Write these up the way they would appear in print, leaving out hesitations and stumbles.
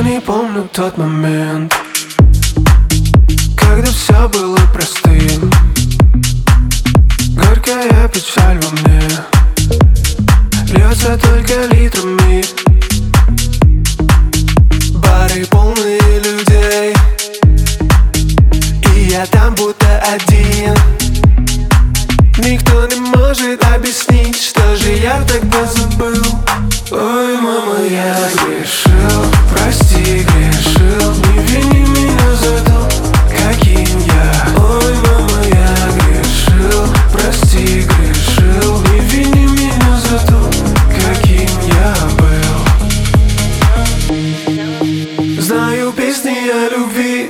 не помню тот момент, когда все было простым. Горькая печаль во мне льется только литрами. Бары полные людей, и я там будто один. Никто не может объяснить, что же я тогда забыл. Ой, мама, я грешил, прости, грешил. Не вини меня за то, каким я. Ой, мама, я грешил, прости, грешил. Не вини меня за то, каким я был. Знаю песни о любви,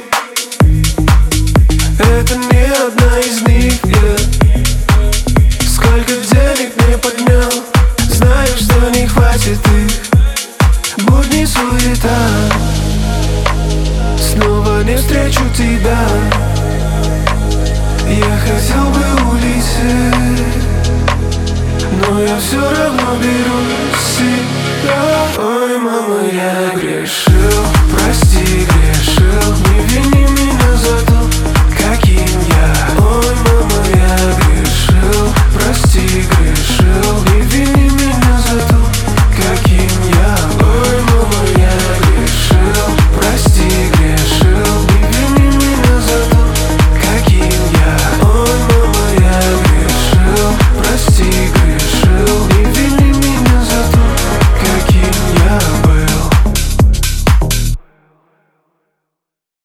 это не одна из них, Сколько денег не поднял, знаю, что не хватит их. Будни суета, снова не встречу тебя. Я хотел бы улететь, но я все равно беру себя. Ой, мама, я грешил, прости, грешил.